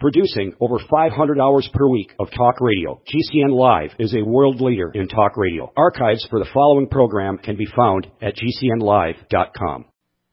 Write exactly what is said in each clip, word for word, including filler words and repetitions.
Producing over five hundred hours per week of talk radio, G C N Live is a world leader in talk radio. Archives for the following program can be found at G C N live dot com.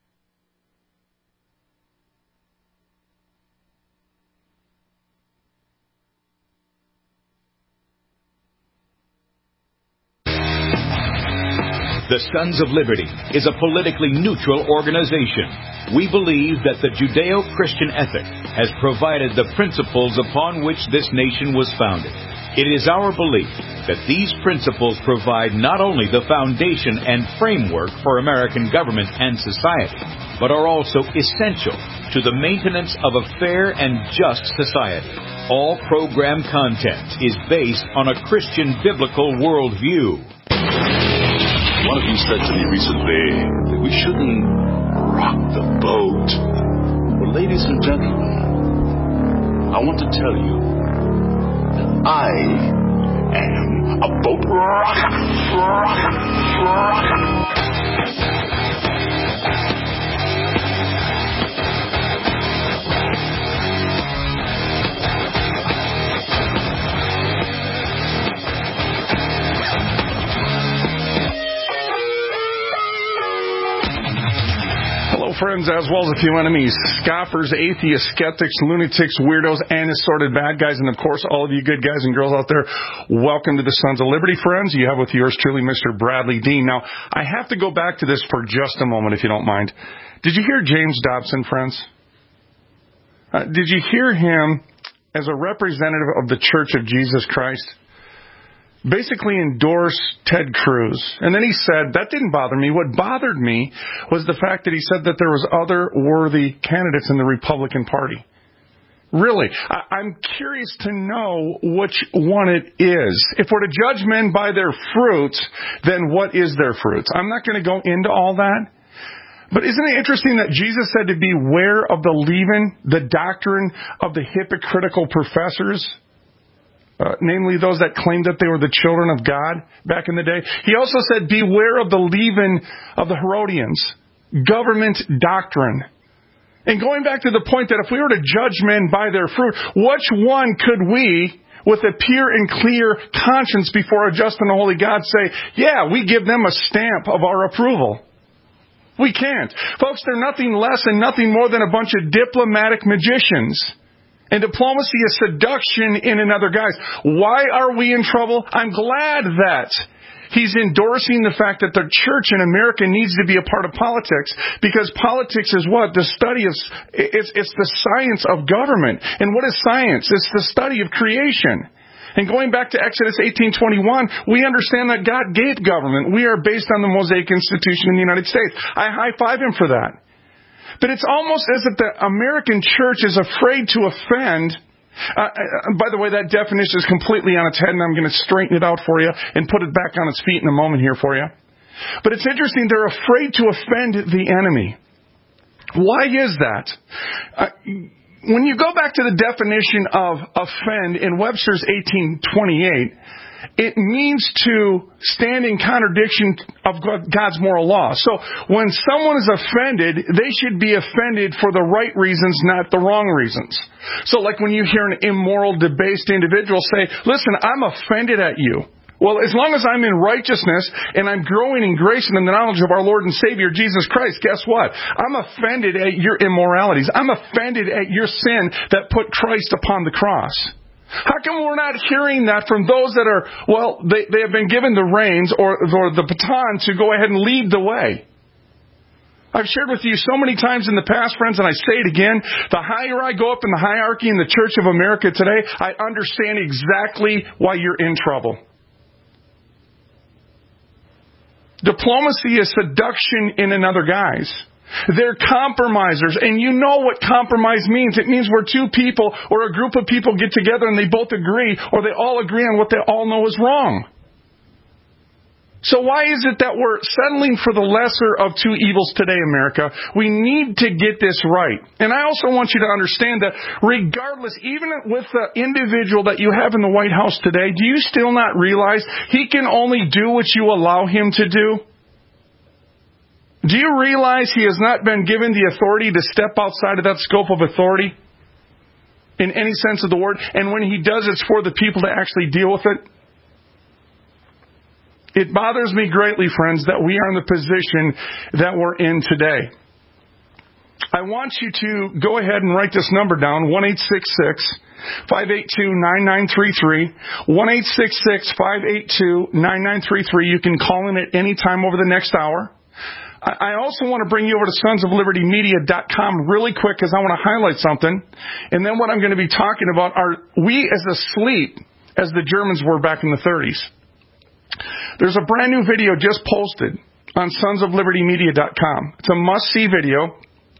The Sons of Liberty is a politically neutral organization. We believe that the Judeo-Christian ethic has provided the principles upon which this nation was founded. It is our belief that these principles provide not only the foundation and framework for American government and society, but are also essential to the maintenance of a fair and just society. All program content is based on a Christian biblical worldview. One of you said to me recently that we shouldn't rock the boat. Well, ladies and gentlemen, I want to tell you that I am a boat rocker. Rocker. Rocker. Friends, as well as a few enemies, scoffers, atheists, skeptics, lunatics, weirdos, and assorted bad guys, and of course, all of you good guys and girls out there, welcome to the Sons of Liberty, friends. You have with yours truly, Mister Bradley Dean. Now, I have to go back to this for just a moment, if you don't mind. Did you hear James Dobson, friends? Uh, did you hear him as a representative of the Church of Jesus Christ basically endorse Ted Cruz? And then he said, that didn't bother me. What bothered me was the fact that he said that there was other worthy candidates in the Republican Party. Really, I- I'm curious to know which one it is. If we're to judge men by their fruits, then what is their fruits? I'm not going to go into all that. But isn't it interesting that Jesus said to beware of the leaven, the doctrine of the hypocritical professors? Uh, namely those that claimed that they were the children of God back in the day. He also said, beware of the leaven of the Herodians, government doctrine. And going back to the point that if we were to judge men by their fruit, which one could we, with a pure and clear conscience before a just and holy God, say, yeah, we give them a stamp of our approval? We can't. Folks, they're nothing less and nothing more than a bunch of diplomatic magicians. And diplomacy is seduction in another guise. Why are we in trouble? I'm glad that he's endorsing the fact that the church in America needs to be a part of politics, because politics is what? The study of, it's, it's the science of government. And what is science? It's the study of creation. And going back to Exodus eighteen twenty-one, we understand that God gave government. We are based on the Mosaic Institution in the United States. I high-five him for that. But it's almost as if the American church is afraid to offend. Uh, by the way, that definition is completely on its head, and I'm going to straighten it out for you and put it back on its feet in a moment here for you. But it's interesting, they're afraid to offend the enemy. Why is that? Uh, when you go back to the definition of offend in Webster's eighteen twenty-eight, it means to stand in contradiction of God's moral law. So when someone is offended, they should be offended for the right reasons, not the wrong reasons. So like when you hear an immoral, debased individual say, listen, I'm offended at you. Well, as long as I'm in righteousness and I'm growing in grace and in the knowledge of our Lord and Savior, Jesus Christ, guess what? I'm offended at your immoralities. I'm offended at your sin that put Christ upon the cross. How come we're not hearing that from those that are, well, they, they have been given the reins or, or the baton to go ahead and lead the way? I've shared with you so many times in the past, friends, and I say it again, the higher I go up in the hierarchy in the Church of America today, I understand exactly why you're in trouble. Diplomacy is seduction in another guise. They're compromisers, and you know what compromise means. It means where two people or a group of people get together and they both agree, or they all agree on what they all know is wrong. So why is it that we're settling for the lesser of two evils today, America? We need to get this right. And I also want you to understand that regardless, even with the individual that you have in the White House today, do you still not realize he can only do what you allow him to do? Do you realize he has not been given the authority to step outside of that scope of authority? in any sense of the word. And when he does, it's for the people to actually deal with it. It bothers me greatly, friends, that we are in the position that we're in today. I want you to go ahead and write this number down, one eight six six, five eight two, nine nine three three, one eight six six, five eight two, nine nine three three. You can call in at any time over the next hour. I also want to bring you over to sons of liberty media dot com really quick because I want to highlight something. And then what I'm going to be talking about are we as asleep as the Germans were back in the thirties. There's a brand new video just posted on sons of liberty media dot com. It's a must-see video.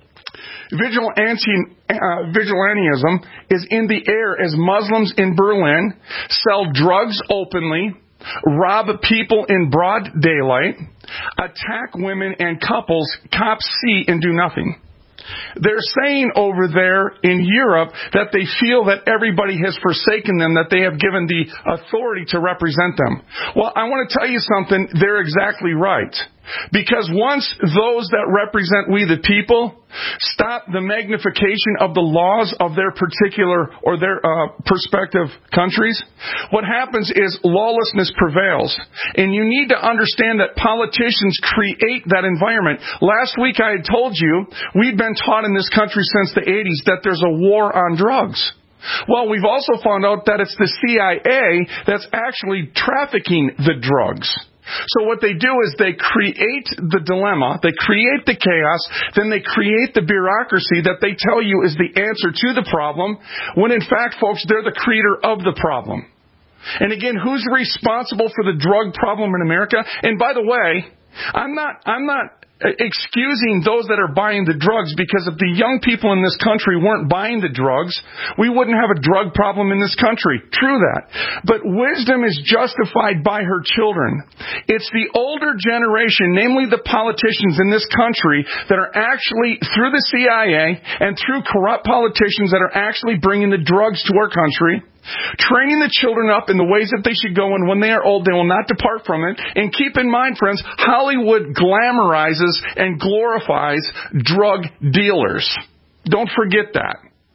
Vigilante, uh, vigilantism is in the air as Muslims in Berlin sell drugs openly, rob people in broad daylight, attack women and couples cops see and do nothing. They're saying over there in Europe that they feel that everybody has forsaken them, that they have given the authority to represent them. Well, I want to tell you something. They're exactly right. Because once those that represent we the people stop the magnification of the laws of their particular or their uh, prospective countries, what happens is lawlessness prevails. And you need to understand that politicians create that environment. Last week I had told you we've been taught in this country since the eighties that there's a war on drugs. Well, we've also found out that it's the C I A that's actually trafficking the drugs. So what they do is they create the dilemma, they create the chaos, then they create the bureaucracy that they tell you is the answer to the problem, when in fact, folks, they're the creator of the problem. And again, who's responsible for the drug problem in America? And by the way, I'm not, I'm not excusing those that are buying the drugs, because if the young people in this country weren't buying the drugs, we wouldn't have a drug problem in this country. True that. But wisdom is justified by her children. It's the older generation, namely the politicians in this country, that are actually, through the C I A and through corrupt politicians, that are actually bringing the drugs to our country, training the children up in the ways that they should go, and when they are old, they will not depart from it. And keep in mind, friends, Hollywood glamorizes and glorifies drug dealers. Don't forget that.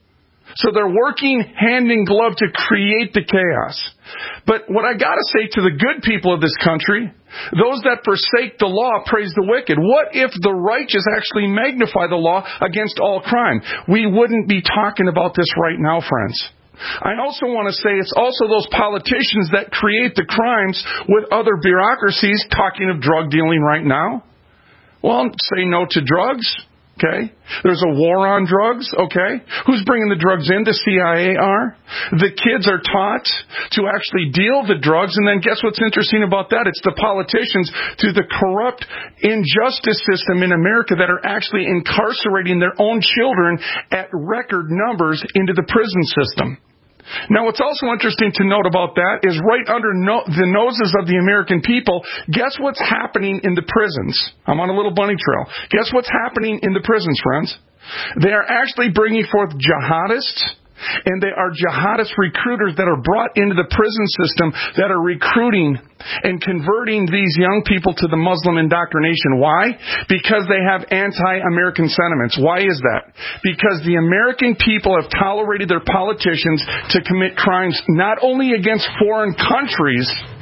So they're working hand in glove to create the chaos. But what I got to say to the good people of this country, those that forsake the law praise the wicked. What if the righteous actually magnify the law against all crime? We wouldn't be talking about this right now, friends. I also want to say it's also those politicians that create the crimes with other bureaucracies, talking of drug dealing right now. Well, say no to drugs, okay? There's a war on drugs, okay? Who's bringing the drugs in? The C I A are. The kids are taught to actually deal the drugs, and then guess what's interesting about that? It's the politicians through the corrupt injustice system in America that are actually incarcerating their own children at record numbers into the prison system. Now, what's also interesting to note about that is right under no- the noses of the American people, guess what's happening in the prisons? I'm on a little bunny trail. Guess what's happening in the prisons, friends? They are actually bringing forth jihadists, and they are jihadist recruiters that are brought into the prison system that are recruiting and converting these young people to the Muslim indoctrination. Why? Because they have anti-American sentiments. Why is that? Because the American people have tolerated their politicians to commit crimes not only against foreign countries,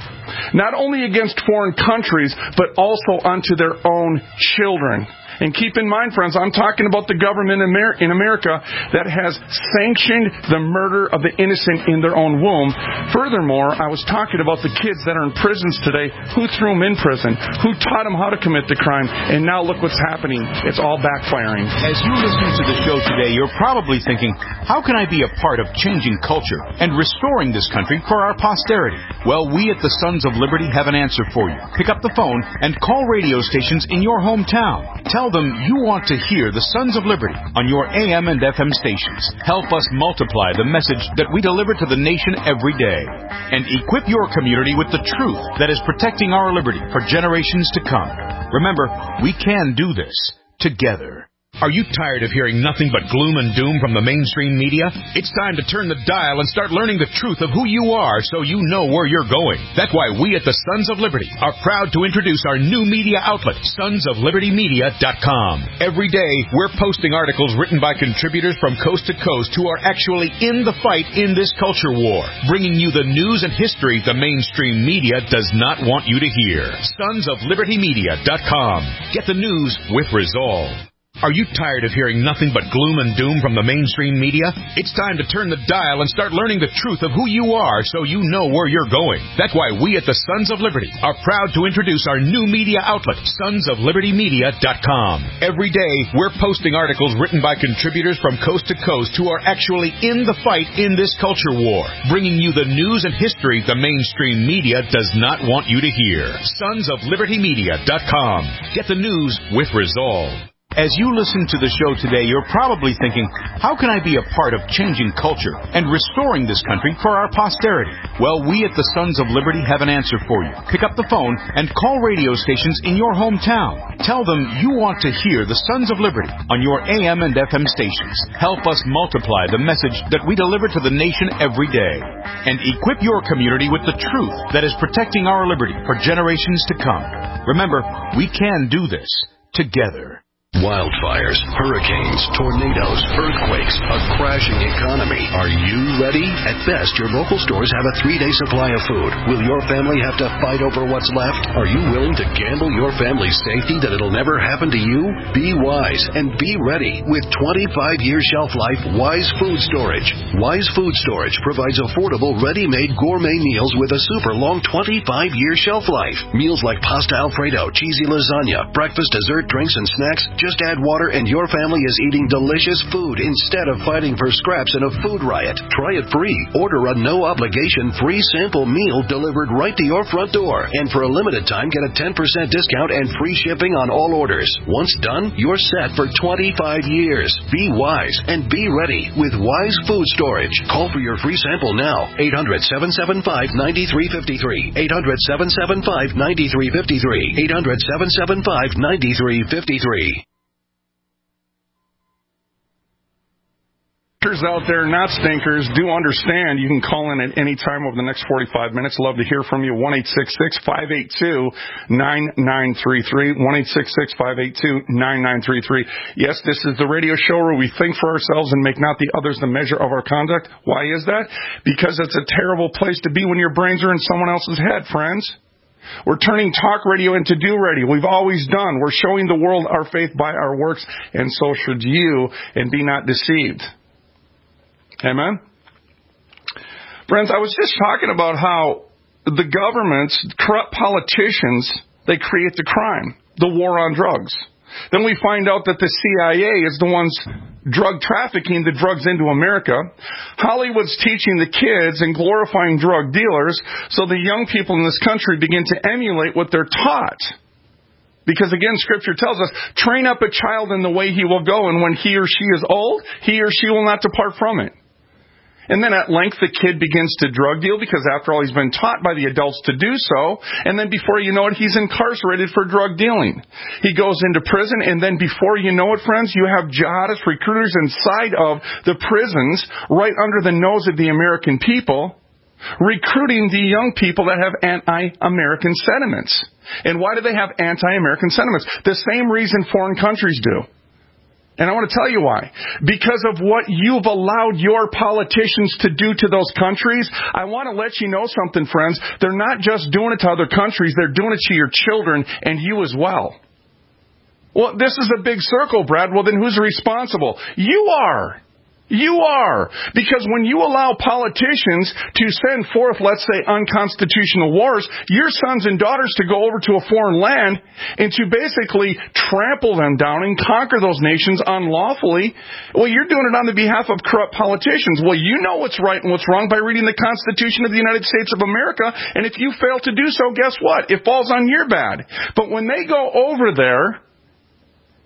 not only against foreign countries, but also unto their own children. And keep in mind, friends, I'm talking about the government in America that has sanctioned the murder of the innocent in their own womb. Furthermore, I was talking about the kids that are in prisons today. Who threw them in prison? Who taught them how to commit the crime? And now look what's happening. It's all backfiring. As you listen to the show today, you're probably thinking, how can I be a part of changing culture and restoring this country for our posterity? Well, we at the Sons of Liberty have an answer for you. Pick up the phone and call radio stations in your hometown. Tell them you want to hear the Sons of Liberty on your A M and F M stations. Help us multiply the message that we deliver to the nation every day. And equip your community with the truth that is protecting our liberty for generations to come. Remember, we can do this together. Are you tired of hearing nothing but gloom and doom from the mainstream media? It's time to turn the dial and start learning the truth of who you are so you know where you're going. That's why we at the Sons of Liberty are proud to introduce our new media outlet, sons of liberty media dot com. Every day, we're posting articles written by contributors from coast to coast who are actually in the fight in this culture war, bringing you the news and history the mainstream media does not want you to hear. sons of liberty media dot com. Get the news with resolve. Are you tired of hearing nothing but gloom and doom from the mainstream media? It's time to turn the dial and start learning the truth of who you are so you know where you're going. That's why we at the Sons of Liberty are proud to introduce our new media outlet, sons of liberty media dot com. Every day, we're posting articles written by contributors from coast to coast who are actually in the fight in this culture war, bringing you the news and history the mainstream media does not want you to hear. sons of liberty media dot com. Get the news with resolve. As you listen to the show today, you're probably thinking, how can I be a part of changing culture and restoring this country for our posterity? Well, we at the Sons of Liberty have an answer for you. Pick up the phone and call radio stations in your hometown. Tell them you want to hear the Sons of Liberty on your A M and F M stations. Help us multiply the message that we deliver to the nation every day. And equip your community with the truth that is protecting our liberty for generations to come. Remember, we can do this together. Wildfires, hurricanes, tornadoes, earthquakes, a crashing economy. Are you ready? At best, your local stores have a three-day supply of food. Will your family have to fight over what's left? Are you willing to gamble your family's safety that it'll never happen to you? Be wise and be ready with twenty-five year shelf life Wise Food Storage. Wise Food Storage provides affordable, ready-made gourmet meals with a super long twenty-five year shelf life. Meals like pasta Alfredo, cheesy lasagna, breakfast, dessert, drinks, and snacks. Just add water and your family is eating delicious food instead of fighting for scraps in a food riot. Try it free. Order a no-obligation free sample meal delivered right to your front door. And for a limited time, get a ten percent discount and free shipping on all orders. Once done, you're set for twenty-five years. Be wise and be ready with Wise Food Storage. Call for your free sample now. eight hundred, seven seven five, nine three five three. eight hundred, seven seven five, nine three five three. eight hundred, seven seven five, nine three five three. Out there, not stinkers, do understand you can call in at any time over the next forty-five minutes. Love to hear from you. one eight six six, five eight two, nine nine three three. one eight six six, five eight two, nine nine three three. Yes, this is the radio show where we think for ourselves and make not the others the measure of our conduct. Why is that? Because it's a terrible place to be when your brains are in someone else's head, friends. We're turning talk radio into do radio. We've always done. We're showing the world our faith by our works, and so should you, and be not deceived. Amen? Friends, I was just talking about how the governments, corrupt politicians, they create the crime, the war on drugs. Then we find out that the C I A is the ones drug trafficking the drugs into America. Hollywood's teaching the kids and glorifying drug dealers, so the young people in this country begin to emulate what they're taught. Because again, Scripture tells us, train up a child in the way he will go, and when he or she is old, he or she will not depart from it. And then at length the kid begins to drug deal because after all he's been taught by the adults to do so. And then before you know it, he's incarcerated for drug dealing. He goes into prison, and then before you know it, friends, you have jihadist recruiters inside of the prisons right under the nose of the American people, recruiting the young people that have anti-American sentiments. And why do they have anti-American sentiments? The same reason foreign countries do. And I want to tell you why. Because of what you've allowed your politicians to do to those countries. I want to let you know something, friends. They're not just doing it to other countries. They're doing it to your children and you as well. Well, this is a big circle, Brad. Well, then who's responsible? You are. You are. Because when you allow politicians to send forth, let's say, unconstitutional wars, your sons and daughters to go over to a foreign land and to basically trample them down and conquer those nations unlawfully, well, you're doing it on the behalf of corrupt politicians. Well, you know what's right and what's wrong by reading the Constitution of the United States of America, and if you fail to do so, guess what? It falls on your bad. But when they go over there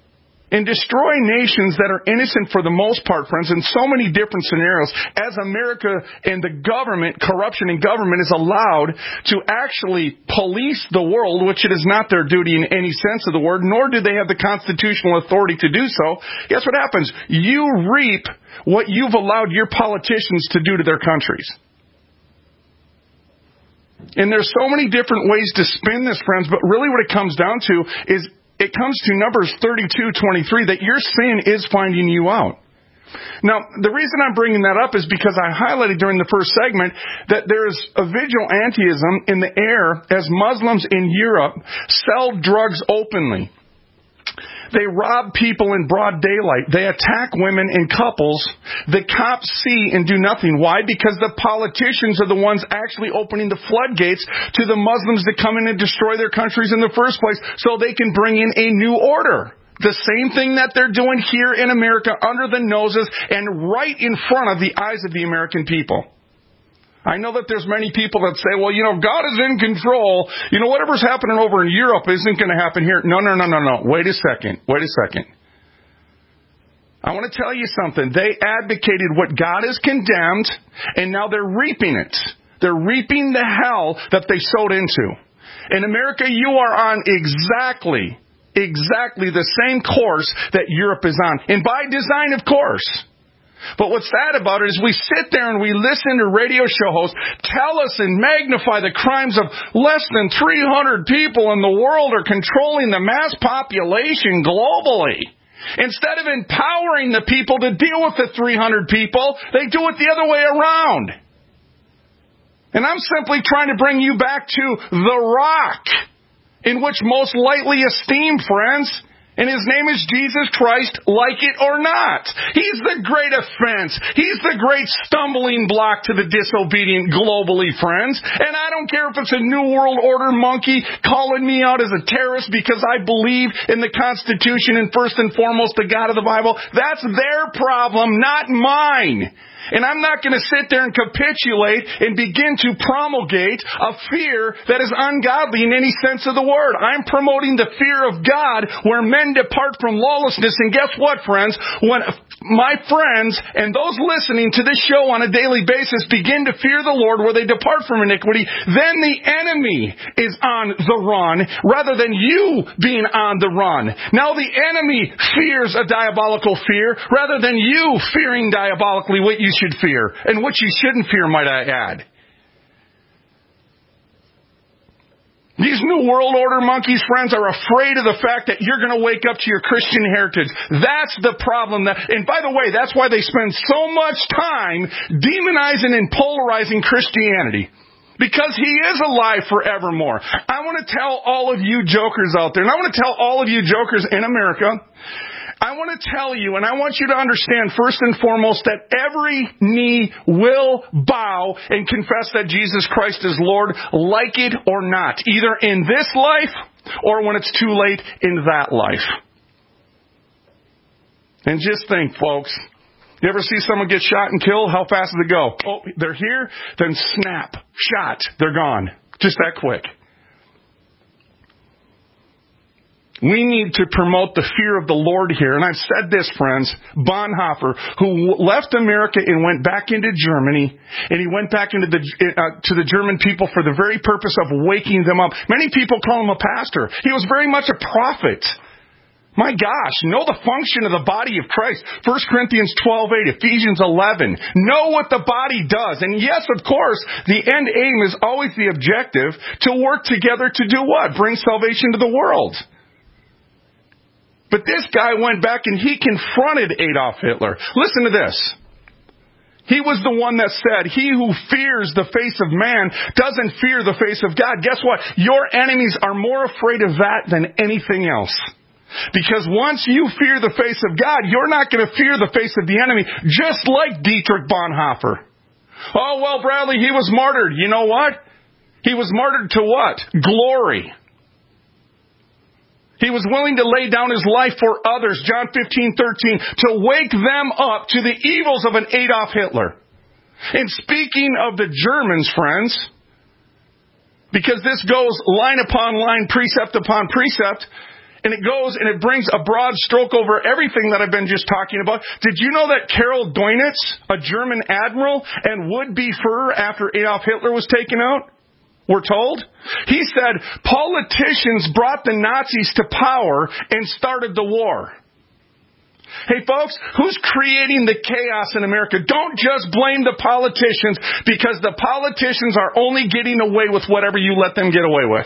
and destroy nations that are innocent for the most part, friends, in so many different scenarios, as America and the government, corruption in government, is allowed to actually police the world, which it is not their duty in any sense of the word, nor do they have the constitutional authority to do so. Guess what happens? You reap what you've allowed your politicians to do to their countries. And there's so many different ways to spin this, friends, but really what it comes down to is it comes to Numbers thirty-two twenty-three, that your sin is finding you out. Now, the reason I'm bringing that up is because I highlighted during the first segment that there is a vigilantism in the air as Muslims in Europe sell drugs openly. They rob people in broad daylight. They attack women and couples. The cops see and do nothing. Why? Because the politicians are the ones actually opening the floodgates to the Muslims to come in and destroy their countries in the first place so they can bring in a new order. The same thing that they're doing here in America under the noses and right in front of the eyes of the American people. I know that there's many people that say, well, you know, God is in control. You know, whatever's happening over in Europe isn't going to happen here. No, no, no, no, no. Wait a second. Wait a second. I want to tell you something. They advocated what God has condemned, and now they're reaping it. They're reaping the hell that they sowed into. In America, you are on exactly, exactly the same course that Europe is on. And by design, of course. But what's sad about it is we sit there and we listen to radio show hosts tell us and magnify the crimes of less than three hundred people in the world are controlling the mass population globally. Instead of empowering the people to deal with the three hundred people, they do it the other way around. And I'm simply trying to bring you back to the rock in which most lightly esteemed, friends. And His name is Jesus Christ, like it or not. He's the great offense. He's the great stumbling block to the disobedient globally, friends. And I don't care if it's a New World Order monkey calling me out as a terrorist because I believe in the Constitution and first and foremost the God of the Bible. That's their problem, not mine. And I'm not going to sit there and capitulate and begin to promulgate a fear that is ungodly in any sense of the word. I'm promoting the fear of God where men depart from lawlessness. And guess what, friends? When my friends and those listening to this show on a daily basis begin to fear the Lord where they depart from iniquity, then the enemy is on the run rather than you being on the run. Now the enemy fears a diabolical fear rather than you fearing diabolically what you should fear, and what you shouldn't fear, might I add. These New World Order monkeys, friends, are afraid of the fact that you're going to wake up to your Christian heritage. That's the problem. That, and by the way, that's why they spend so much time demonizing and polarizing Christianity. Because He is alive forevermore. I want to tell all of you jokers out there, and I want to tell all of you jokers in America, I want to tell you, and I want you to understand first and foremost that every knee will bow and confess that Jesus Christ is Lord, like it or not, either in this life or when it's too late in that life. And just think, folks, you ever see someone get shot and killed? How fast does it go? Oh, they're here, then snap, shot, they're gone. Just that quick. We need to promote the fear of the Lord here. And I've said this, friends. Bonhoeffer, who left America and went back into Germany, and he went back into the uh, to the German people for the very purpose of waking them up. Many people call him a pastor. He was very much a prophet. My gosh, know the function of the body of Christ. First Corinthians twelve eight, Ephesians eleven. Know what the body does. And yes, of course, the end aim is always the objective, to work together to do what? Bring salvation to the world. But this guy went back and he confronted Adolf Hitler. Listen to this. He was the one that said, he who fears the face of man doesn't fear the face of God. Guess what? Your enemies are more afraid of that than anything else. Because once you fear the face of God, you're not going to fear the face of the enemy, just like Dietrich Bonhoeffer. Oh, well, Bradley, he was martyred. You know what? He was martyred to what? Glory. He was willing to lay down his life for others, John fifteen thirteen, to wake them up to the evils of an Adolf Hitler. And speaking of the Germans, friends, because this goes line upon line, precept upon precept, And it goes and it brings a broad stroke over everything that I've been just talking about. Did you know that Karl Dönitz, a German admiral and would-be Führer after Adolf Hitler was taken out, we're told? He said, politicians brought the Nazis to power and started the war. Hey, folks, who's creating the chaos in America? Don't just blame the politicians, because the politicians are only getting away with whatever you let them get away with.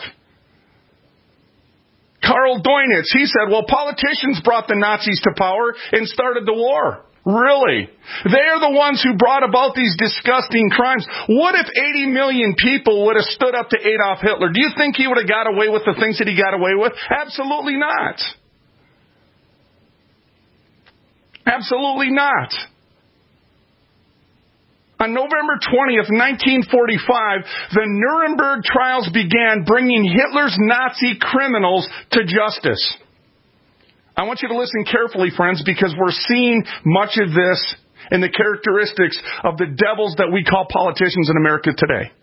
Karl Dönitz, he said, well, politicians brought the Nazis to power and started the war. Really? They're the ones who brought about these disgusting crimes. What if eighty million people would have stood up to Adolf Hitler? Do you think he would have got away with the things that he got away with? Absolutely not. Absolutely not. On November twentieth, nineteen forty-five, the Nuremberg trials began, bringing Hitler's Nazi criminals to justice. I want you to listen carefully, friends, because we're seeing much of this in the characteristics of the devils that we call politicians in America today.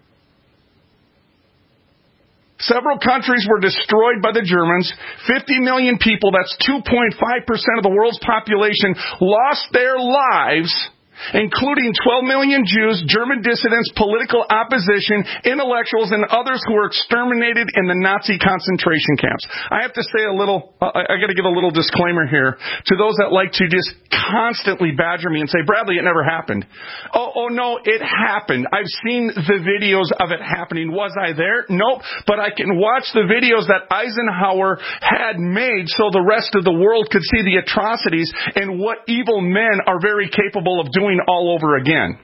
Several countries were destroyed by the Germans. fifty million people, that's two point five percent of the world's population, lost their lives, including twelve million Jews, German dissidents, political opposition, intellectuals, and others who were exterminated in the Nazi concentration camps. I have to say a little, uh, I got to give a little disclaimer here to those that like to just constantly badger me and say, Bradley, it never happened. Oh, oh no, it happened. I've seen the videos of it happening. Was I there? Nope. But I can watch the videos that Eisenhower had made so the rest of the world could see the atrocities and what evil men are very capable of doing all over again.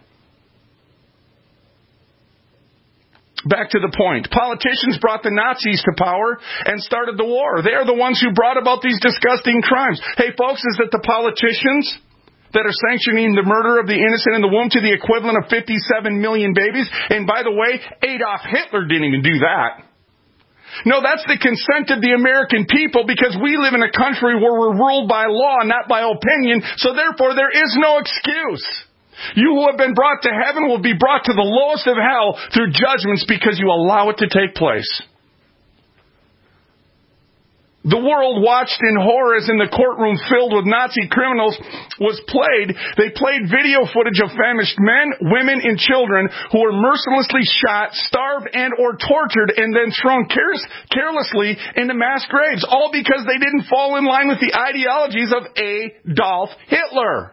Back to the point. Politicians brought the Nazis to power and started the war. They are the ones who brought about these disgusting crimes. Hey, folks, is it the politicians that are sanctioning the murder of the innocent in the womb to the equivalent of fifty-seven million babies? And by the way, Adolf Hitler didn't even do that. No, that's the consent of the American people, because we live in a country where we're ruled by law, not by opinion, so therefore there is no excuse. You who have been brought to heaven will be brought to the lowest of hell through judgments because you allow it to take place. The world watched in horror as in the courtroom filled with Nazi criminals was played. They played video footage of famished men, women, and children who were mercilessly shot, starved, and or tortured, and then thrown care- carelessly into mass graves, all because they didn't fall in line with the ideologies of Adolf Hitler.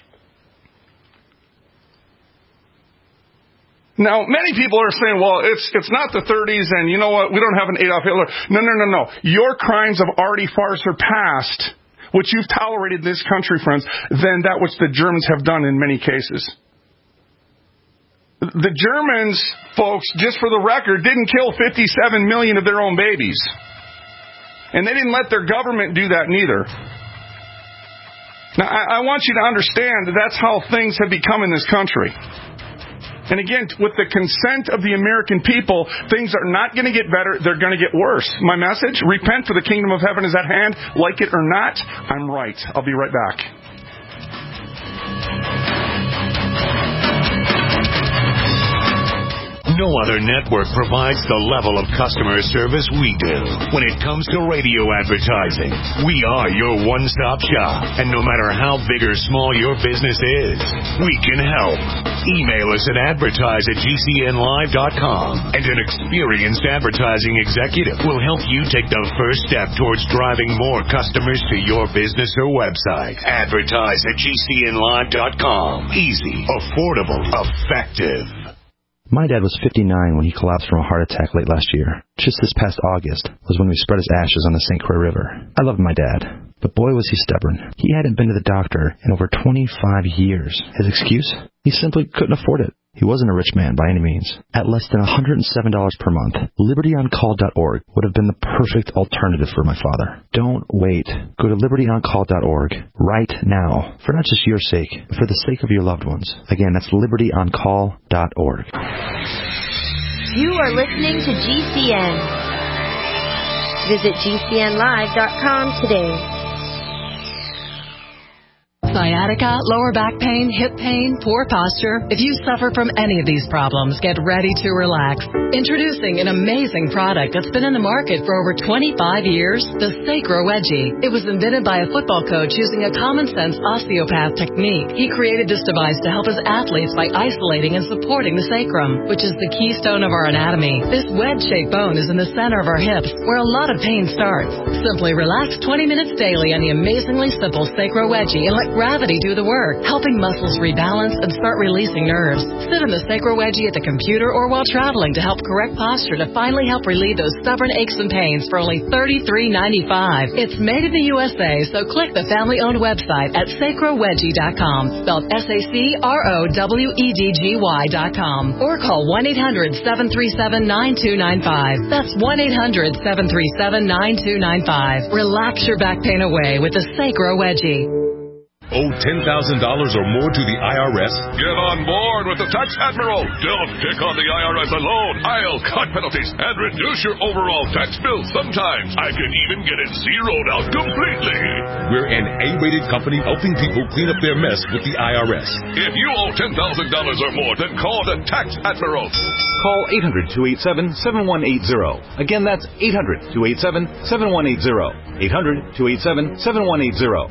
Now, many people are saying, well, it's it's not the thirties, and you know what, we don't have an Adolf Hitler. No, no, no, no. Your crimes have already far surpassed what you've tolerated in this country, friends, than that which the Germans have done in many cases. The Germans, folks, just for the record, didn't kill fifty-seven million of their own babies. And they didn't let their government do that neither. Now, I, I want you to understand that that's how things have become in this country. And again, with the consent of the American people, things are not going to get better. They're going to get worse. My message, repent, for the kingdom of heaven is at hand. Like it or not, I'm right. I'll be right back. No other network provides the level of customer service we do. When it comes to radio advertising, we are your one-stop shop. And no matter how big or small your business is, we can help. Email us at advertise at G C N live dot com, and an experienced advertising executive will help you take the first step towards driving more customers to your business or website. Advertise at G C N live dot com. Easy, affordable, effective. My dad was fifty-nine when he collapsed from a heart attack late last year. Just this past August was when we spread his ashes on the Saint Croix River. I loved my dad, but boy was he stubborn. He hadn't been to the doctor in over twenty-five years. His excuse? He simply couldn't afford it. He wasn't a rich man by any means. At less than one hundred seven dollars per month, liberty on call dot org would have been the perfect alternative for my father. Don't wait. Go to liberty on call dot org right now, for not just your sake, but for the sake of your loved ones. Again, that's liberty on call dot org. You are listening to G C N. Visit G C N live dot com today. sciatica, lower back pain, hip pain, poor posture? If you suffer from any of these problems, get ready to relax. Introducing an amazing product that's been in the market for over twenty-five years, the Sacro Wedgie. It was invented by a football coach using a common-sense osteopath technique. He created this device to help his athletes by isolating and supporting the sacrum, which is the keystone of our anatomy. This wedge-shaped bone is in the center of our hips, where a lot of pain starts. Simply relax twenty minutes daily on the amazingly simple Sacro Wedgie and let gravity do the work, helping muscles rebalance and start releasing nerves. Sit in the Sacro Wedgie at the computer or while traveling to help correct posture to finally help relieve those stubborn aches and pains for only thirty-three ninety-five. It's made in the U S A, so click the family-owned website at sacro wedgie dot com, spelled S A C R O W E D G Y dot com, or call one eight hundred seven three seven nine two nine five. That's one eight hundred seven three seven nine two nine five. Relax your back pain away with the Sacro Wedgie. Owe ten thousand dollars or more to the I R S? Get on board with the Tax Admiral. Don't pick on the I R S alone. I'll cut penalties and reduce your overall tax bill. Sometimes I can even get it zeroed out completely. We're an A-rated company helping people clean up their mess with the I R S. If you owe ten thousand dollars or more, then call the Tax Admiral. Call eight hundred two eight seven seven one eight zero. Again, that's eight hundred two eight seven seven one eight zero. eight hundred two eight seven seven one eight zero.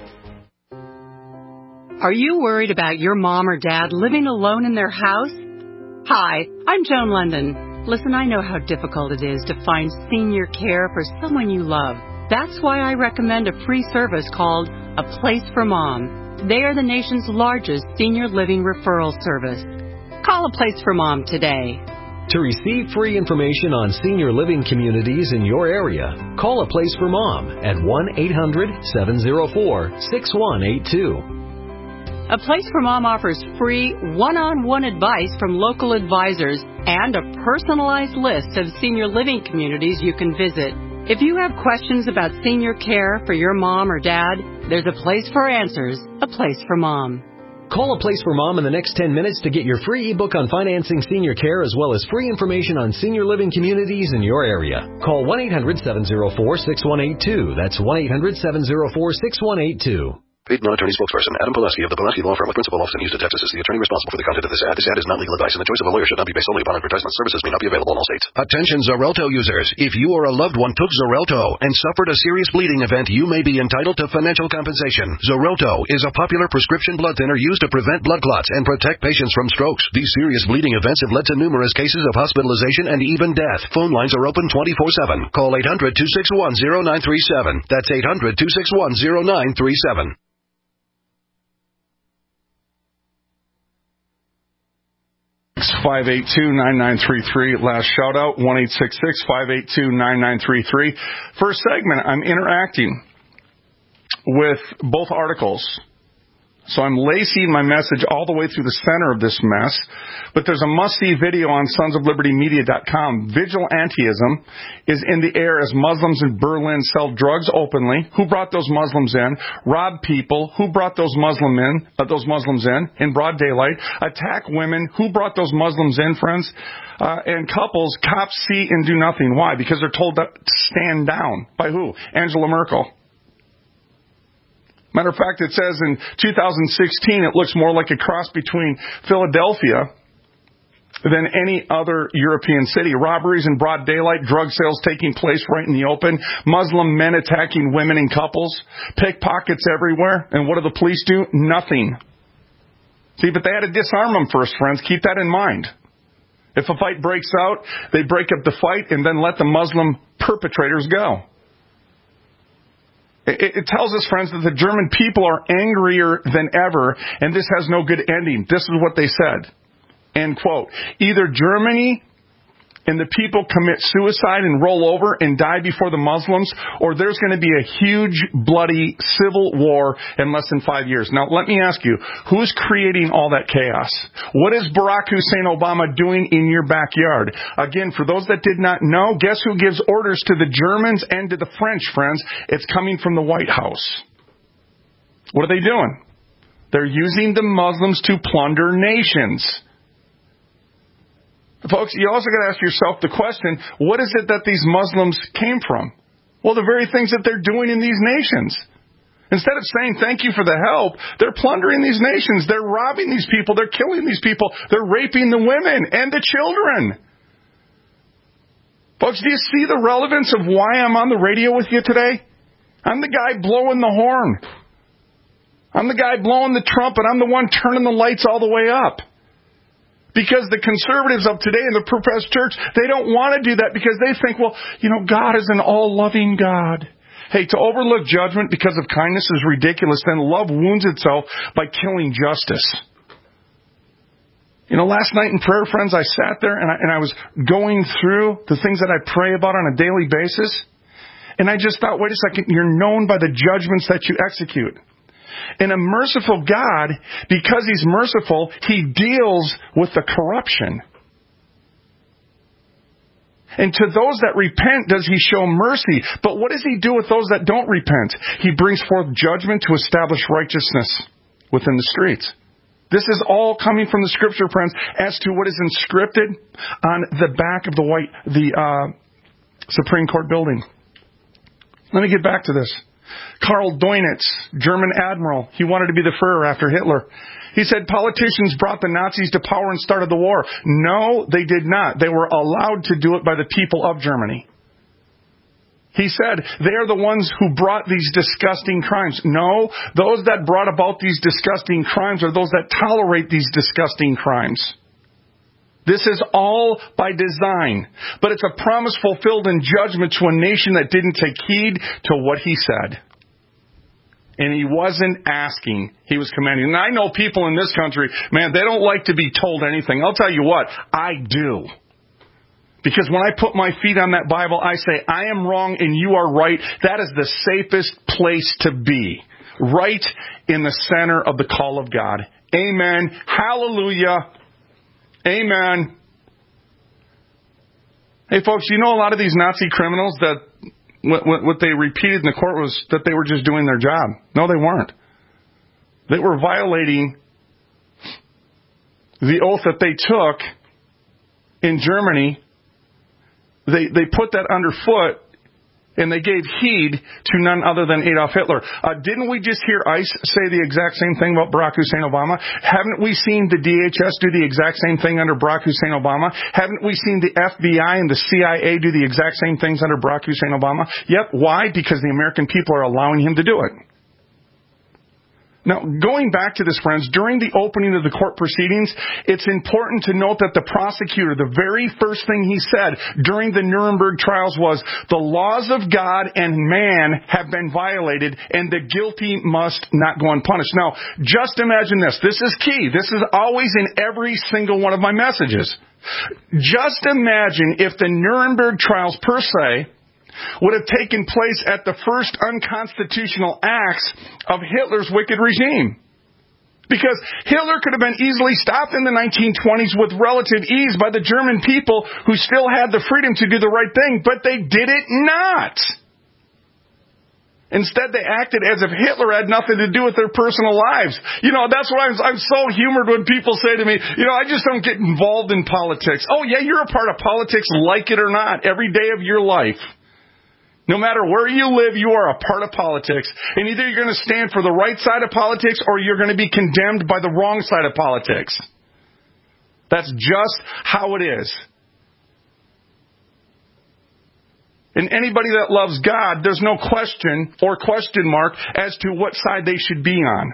Are you worried about your mom or dad living alone in their house? Hi, I'm Joan London. Listen, I know how difficult it is to find senior care for someone you love. That's why I recommend a free service called A Place for Mom. They are the nation's largest senior living referral service. Call A Place for Mom today. To receive free information on senior living communities in your area, call A Place for Mom at one eight hundred seven oh four six one eight two. A Place for Mom offers free one-on-one advice from local advisors and a personalized list of senior living communities you can visit. If you have questions about senior care for your mom or dad, there's a place for answers, A Place for Mom. Call A Place for Mom in the next ten minutes to get your free ebook on financing senior care as well as free information on senior living communities in your area. Call one eight hundred seven oh four six one eight two. That's one eight hundred seven oh four six one eight two. Paid non-attorney spokesperson Adam Pulaski of the Pulaski Law Firm with principal office in Houston, Texas is the attorney responsible for the content of this ad. This ad is not legal advice, and the choice of a lawyer should not be based solely upon advertisement. Services may not be available in all states. Attention Xarelto users. If you or a loved one took Xarelto and suffered a serious bleeding event, you may be entitled to financial compensation. Xarelto is a popular prescription blood thinner used to prevent blood clots and protect patients from strokes. These serious bleeding events have led to numerous cases of hospitalization and even death. Phone lines are open twenty-four seven. Call eight hundred two six one oh nine three seven. That's eight hundred two six one oh nine three seven. five eight two nine nine three three. Last shout out, one eight six six five eight two nine nine three three. First segment, I'm interacting with both articles. So I'm lacing my message all the way through the center of this mess. But there's a must-see video on sons of liberty media dot com. Vigilantism is in the air as Muslims in Berlin sell drugs openly. Who brought those Muslims in? Rob people. Who brought those Muslim in? Uh, those Muslims in in broad daylight? Attack women. Who brought those Muslims in, friends? Uh, and couples, cops see and do nothing. Why? Because they're told to stand down. By who? Angela Merkel. Matter of fact, it says in two thousand sixteen, it looks more like a cross between Philadelphia than any other European city. Robberies in broad daylight, drug sales taking place right in the open, Muslim men attacking women and couples, pickpockets everywhere. And what do the police do? Nothing. See, but they had to disarm them first, friends. Keep that in mind. If a fight breaks out, they break up the fight and then let the Muslim perpetrators go. It tells us, friends, that the German people are angrier than ever, and this has no good ending. This is what they said. End quote. Either Germany and the people commit suicide and roll over and die before the Muslims, or there's going to be a huge, bloody civil war in less than five years. Now, let me ask you, who's creating all that chaos? What is Barack Hussein Obama doing in your backyard? Again, for those that did not know, guess who gives orders to the Germans and to the French, friends? It's coming from the White House. What are they doing? They're using the Muslims to plunder nations. Folks, you also got to ask yourself the question, what is it that these Muslims came from? Well, the very things that they're doing in these nations. Instead of saying thank you for the help, they're plundering these nations. They're robbing these people. They're killing these people. They're raping the women and the children. Folks, do you see the relevance of why I'm on the radio with you today? I'm the guy blowing the horn. I'm the guy blowing the trumpet. I'm the one turning the lights all the way up. Because the conservatives of today in the professed church, they don't want to do that because they think, well, you know, God is an all-loving God. Hey, to overlook judgment because of kindness is ridiculous. Then love wounds itself by killing justice. You know, last night in prayer, friends, I sat there and I, and I was going through the things that I pray about on a daily basis. And I just thought, wait a second, you're known by the judgments that you execute. And a merciful God, because He's merciful, He deals with the corruption. And to those that repent, does He show mercy? But what does He do with those that don't repent? He brings forth judgment to establish righteousness within the streets. This is all coming from the Scripture, friends, as to what is inscripted on the back of the white, the uh, Supreme Court building. Let me get back to this. Karl Dönitz, German admiral, he wanted to be the Führer after Hitler. He said politicians brought the Nazis to power and started the war. No, they did not. They were allowed to do it by the people of Germany. He said, they are the ones who brought these disgusting crimes. No, those that brought about these disgusting crimes are those that tolerate these disgusting crimes. This is all by design, but it's a promise fulfilled in judgment to a nation that didn't take heed to what He said. And He wasn't asking, He was commanding. And I know people in this country, man, they don't like to be told anything. I'll tell you what, I do. Because when I put my feet on that Bible, I say, I am wrong and you are right. That is the safest place to be. Right in the center of the call of God. Amen. Hallelujah. Amen. Hey, folks, you know a lot of these Nazi criminals that what, what they repeated in the court was that they were just doing their job. No, they weren't. They were violating the oath that they took in Germany. They they put that underfoot, and they gave heed to none other than Adolf Hitler. Uh, didn't we just hear ICE say the exact same thing about Barack Hussein Obama? Haven't we seen the D H S do the exact same thing under Barack Hussein Obama? Haven't we seen the F B I and the C I A do the exact same things under Barack Hussein Obama? Yep. Why? Because the American people are allowing him to do it. Now, going back to this, friends, during the opening of the court proceedings, it's important to note that the prosecutor, the very first thing he said during the Nuremberg trials was, the laws of God and man have been violated, and the guilty must not go unpunished. Now, just imagine this. This is key. This is always in every single one of my messages. Just imagine if the Nuremberg trials, per se, would have taken place at the first unconstitutional acts of Hitler's wicked regime. Because Hitler could have been easily stopped in the nineteen twenties with relative ease by the German people who still had the freedom to do the right thing, but they did it not. Instead, they acted as if Hitler had nothing to do with their personal lives. You know, that's why I'm, I'm so humored when people say to me, you know, I just don't get involved in politics. Oh, yeah, you're a part of politics, like it or not, every day of your life. No matter where you live, you are a part of politics. And either you're going to stand for the right side of politics or you're going to be condemned by the wrong side of politics. That's just how it is. And anybody that loves God, there's no question or question mark as to what side they should be on.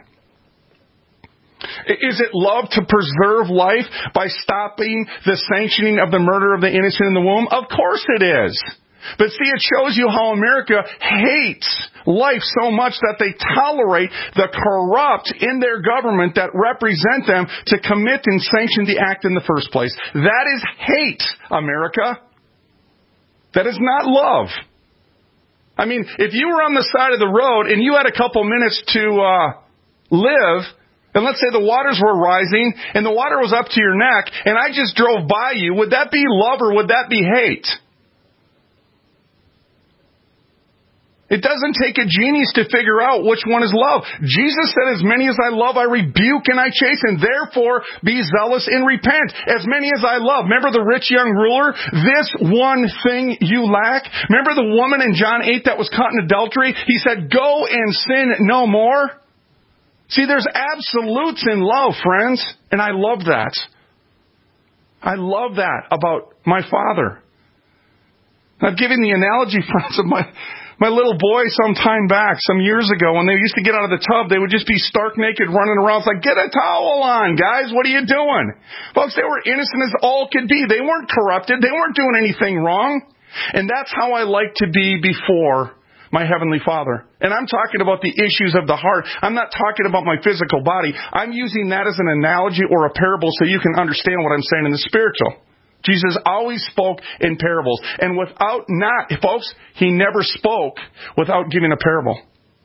Is it love to preserve life by stopping the sanctioning of the murder of the innocent in the womb? Of course it is. But see, it shows you how America hates life so much that they tolerate the corrupt in their government that represent them to commit and sanction the act in the first place. That is hate, America. That is not love. I mean, if you were on the side of the road and you had a couple minutes to uh, live, and let's say the waters were rising and the water was up to your neck, and I just drove by you, would that be love or would that be hate? It doesn't take a genius to figure out which one is love. Jesus said, as many as I love, I rebuke and I chasten. Therefore, be zealous and repent. As many as I love. Remember the rich young ruler? This one thing you lack. Remember the woman in John eight that was caught in adultery? He said, go and sin no more. See, there's absolutes in love, friends. And I love that. I love that about my Father. I've given the analogy, friends, of my... My little boy some time back, some years ago, when they used to get out of the tub, they would just be stark naked running around. It's like, get a towel on, guys. What are you doing? Folks, they were innocent as all could be. They weren't corrupted. They weren't doing anything wrong. And that's how I like to be before my Heavenly Father. And I'm talking about the issues of the heart. I'm not talking about my physical body. I'm using that as an analogy or a parable so you can understand what I'm saying in the spiritual. Jesus always spoke in parables. And without not, folks, he never spoke without giving a parable.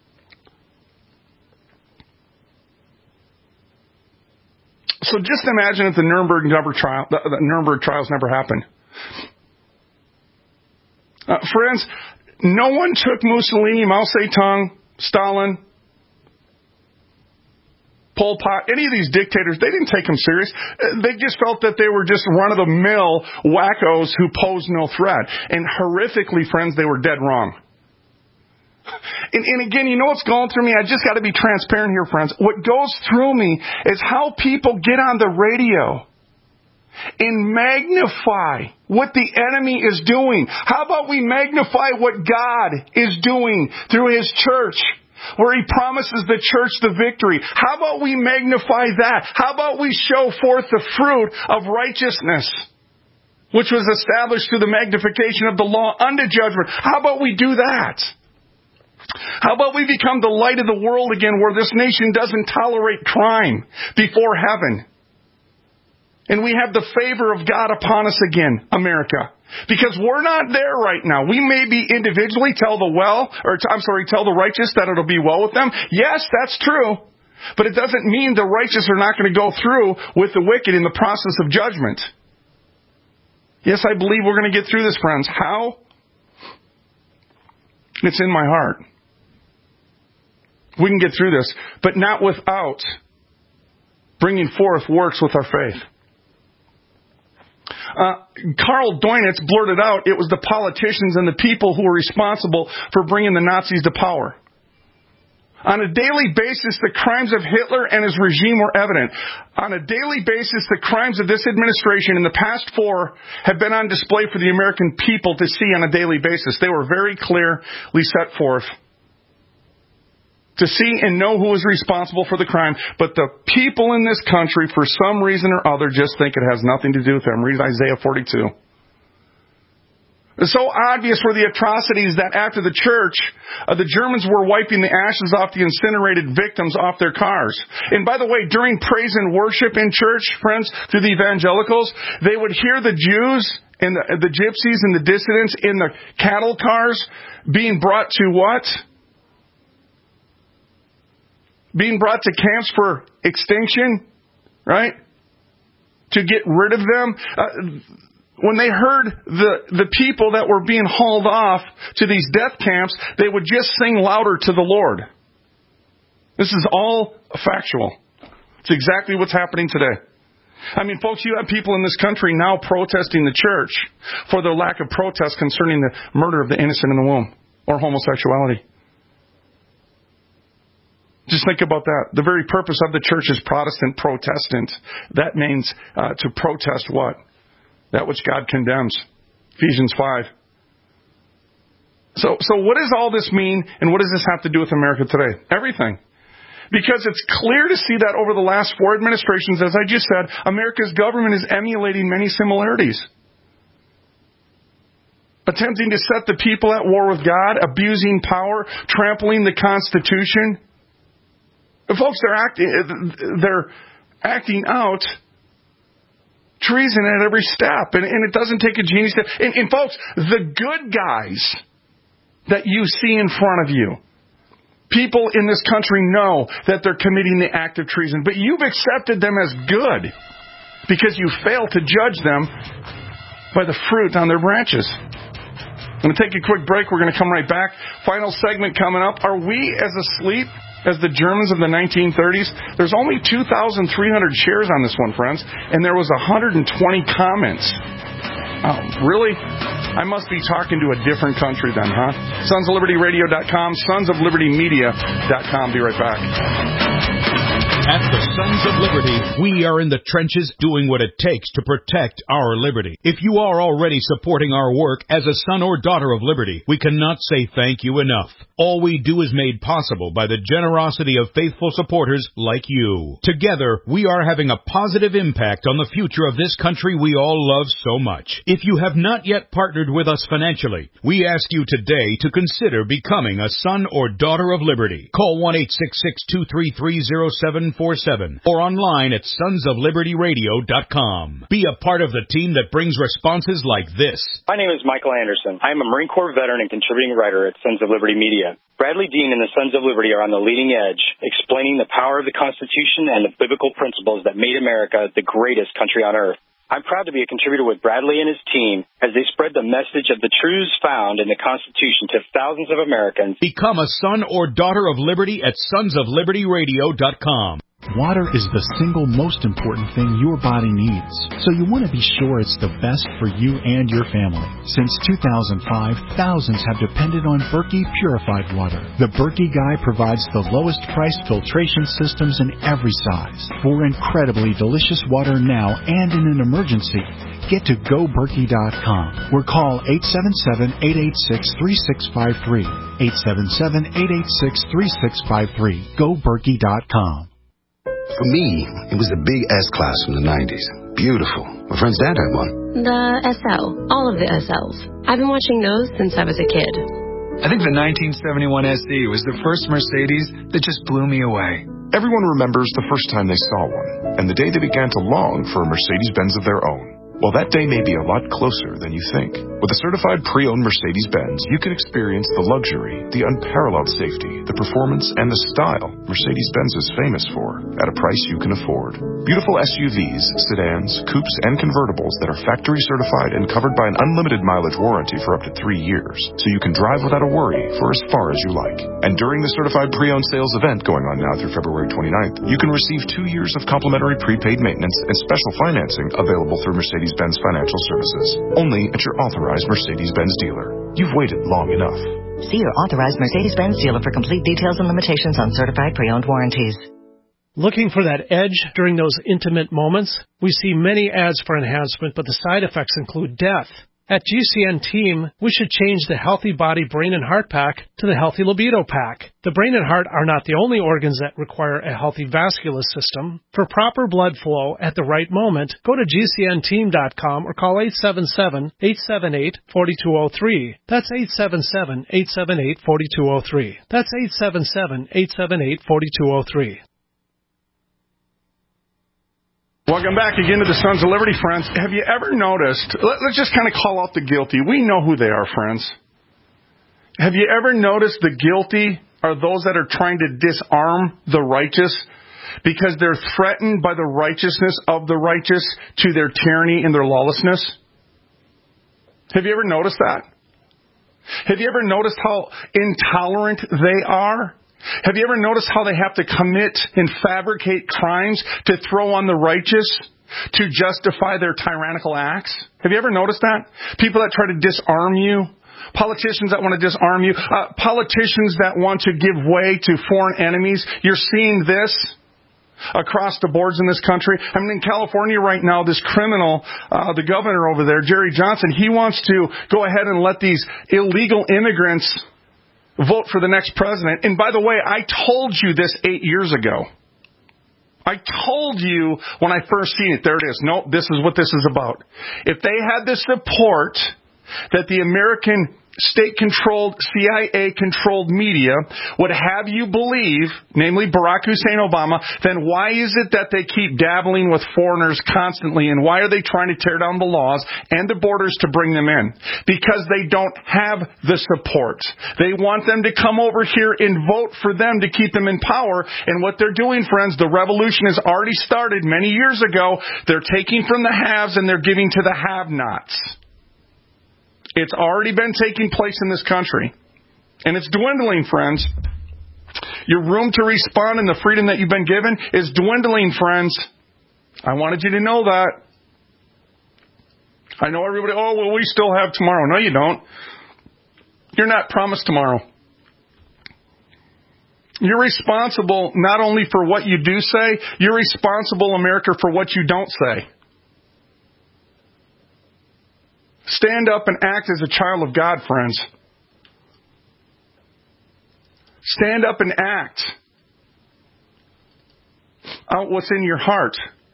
So just imagine if the Nuremberg never trial, the, the Nuremberg trials never happened. Uh, friends, no one took Mussolini, Mao Zedong, Stalin, Pol Pot, any of these dictators, they didn't take them serious. They just felt that they were just run-of-the-mill wackos who posed no threat. And horrifically, friends, they were dead wrong. And, and again, you know what's going through me? I just got to be transparent here, friends. What goes through me is how people get on the radio and magnify what the enemy is doing. How about we magnify what God is doing through His church, where He promises the church the victory? How about we magnify that? How about we show forth the fruit of righteousness, which was established through the magnification of the law unto judgment? How about we do that? How about we become the light of the world again, where this nation doesn't tolerate crime before heaven? And we have the favor of God upon us again, America. Because we're not there right now. We may be individually tell the well, or I'm sorry, tell the righteous that it'll be well with them. Yes, that's true. But it doesn't mean the righteous are not going to go through with the wicked in the process of judgment. Yes, I believe we're going to get through this, friends. How? It's in my heart. We can get through this, but not without bringing forth works with our faith. Uh, Karl Dönitz blurted out it was the politicians and the people who were responsible for bringing the Nazis to power. On a daily basis, the crimes of Hitler and his regime were evident. On a daily basis, the crimes of this administration in the past four have been on display for the American people to see on a daily basis. They were very clearly set forth to see and know who is responsible for the crime. But the people in this country, for some reason or other, just think it has nothing to do with them. Read Isaiah forty-two. It's so obvious were the atrocities that after the church, uh, the Germans were wiping the ashes off the incinerated victims off their cars. And by the way, during praise and worship in church, friends, through the evangelicals, they would hear the Jews and the, the gypsies and the dissidents in the cattle cars being brought to what? Being brought to camps for extinction, right? To get rid of them. Uh, when they heard the, the people that were being hauled off to these death camps, they would just sing louder to the Lord. This is all factual. It's exactly what's happening today. I mean, folks, you have people in this country now protesting the church for their lack of protest concerning the murder of the innocent in the womb or homosexuality. Just think about that. The very purpose of the church is Protestant, Protestant. That means uh, to protest what? That which God condemns. Ephesians five. So, so what does all this mean, and what does this have to do with America today? Everything. Because it's clear to see that over the last four administrations, as I just said, America's government is emulating many similarities. Attempting to set the people at war with God, abusing power, trampling the Constitution. Folks, they're acting, they're acting out treason at every step. And, and it doesn't take a genius to... And, and folks, the good guys that you see in front of you, people in this country know that they're committing the act of treason. But you've accepted them as good because you fail to judge them by the fruit on their branches. I'm going to take a quick break. We're going to come right back. Final segment coming up. Are we as asleep as the Germans of the nineteen thirties? There's only two thousand three hundred shares on this one, friends, and there was one hundred twenty comments. Oh, really? I must be talking to a different country then, huh? sons of liberty radio dot com, sons of liberty media dot com. Be right back. At the Sons of Liberty, we are in the trenches doing what it takes to protect our liberty. If you are already supporting our work as a son or daughter of liberty, we cannot say thank you enough. All we do is made possible by the generosity of faithful supporters like you. Together, we are having a positive impact on the future of this country we all love so much. If you have not yet partnered with us financially, we ask you today to consider becoming a son or daughter of liberty. Call one eight six six, two three three, zero seven four seven or online at sons of liberty radio dot com. Be a part of the team that brings responses like this. My name is Michael Anderson. I am a Marine Corps veteran and contributing writer at Sons of Liberty Media. Bradley Dean and the Sons of Liberty are on the leading edge, explaining the power of the Constitution and the biblical principles that made America the greatest country on earth. I'm proud to be a contributor with Bradley and his team as they spread the message of the truths found in the Constitution to thousands of Americans. Become a son or daughter of liberty at sons of liberty radio dot com. Water is the single most important thing your body needs, so you want to be sure it's the best for you and your family. Since two thousand five, thousands have depended on Berkey Purified Water. The Berkey Guy provides the lowest priced filtration systems in every size. For incredibly delicious water now and in an emergency, get to go berkey dot com or call eight seven seven, eight eight six, three six five three. eight seven seven, eight eight six, three six five three. go berkey dot com. For me, it was the big S-Class from the nineties. Beautiful. My friend's dad had one. The S L. All of the S Ls. I've been watching those since I was a kid. I think the nineteen seventy-one S E was the first Mercedes that just blew me away. Everyone remembers the first time they saw one, and the day they began to long for a Mercedes-Benz of their own. Well, that day may be a lot closer than you think. With a certified pre-owned Mercedes-Benz, you can experience the luxury, the unparalleled safety, the performance, and the style Mercedes-Benz is famous for at a price you can afford. Beautiful S U Vs, sedans, coupes, and convertibles that are factory certified and covered by an unlimited mileage warranty for up to three years, so you can drive without a worry for as far as you like. And during the certified pre-owned sales event going on now through February twenty-ninth, you can receive two years of complimentary prepaid maintenance and special financing available through Mercedes Mercedes-Benz Financial Services. Only at your authorized Mercedes-Benz dealer. You've waited long enough. See your authorized Mercedes-Benz dealer for complete details and limitations on certified pre-owned warranties. Looking for that edge during those intimate moments? We see many ads for enhancement, but the side effects include death. At G C N Team, we should change the Healthy Body, Brain, and Heart Pack to the Healthy Libido Pack. The brain and heart are not the only organs that require a healthy vascular system. For proper blood flow at the right moment, go to G C N team dot com or call eight seven seven, eight seven eight, four two zero three. That's eight seven seven, eight seven eight, four two zero three. That's eight seven seven, eight seven eight, four two zero three. Welcome back again to the Sons of Liberty, friends. Have you ever noticed, let, let's just kind of call out the guilty. We know who they are, friends. Have you ever noticed the guilty are those that are trying to disarm the righteous because they're threatened by the righteousness of the righteous to their tyranny and their lawlessness? Have you ever noticed that? Have you ever noticed how intolerant they are? Have you ever noticed how they have to commit and fabricate crimes to throw on the righteous to justify their tyrannical acts? Have you ever noticed that? People that try to disarm you, politicians that want to disarm you, uh, politicians that want to give way to foreign enemies. You're seeing this across the boards in this country. I mean, in California right now, this criminal, uh, the governor over there, Jerry Johnson, he wants to go ahead and let these illegal immigrants vote for the next president. And by the way, I told you this eight years ago. I told you when I first seen it. There it is. No, this is what this is about. If they had the support that the American state-controlled, C I A-controlled media would have you believe, namely Barack Hussein Obama, then why is it that they keep dabbling with foreigners constantly, and why are they trying to tear down the laws and the borders to bring them in? Because they don't have the support. They want them to come over here and vote for them to keep them in power, and what they're doing, friends, the revolution has already started many years ago. They're taking from the haves and they're giving to the have-nots. It's already been taking place in this country. And it's dwindling, friends. Your room to respond and the freedom that you've been given is dwindling, friends. I wanted you to know that. I know everybody, oh, well, we still have tomorrow. No, you don't. You're not promised tomorrow. You're responsible not only for what you do say, you're responsible, America, for what you don't say. Stand up and act as a child of God, friends. Stand up and act out what's in your heart.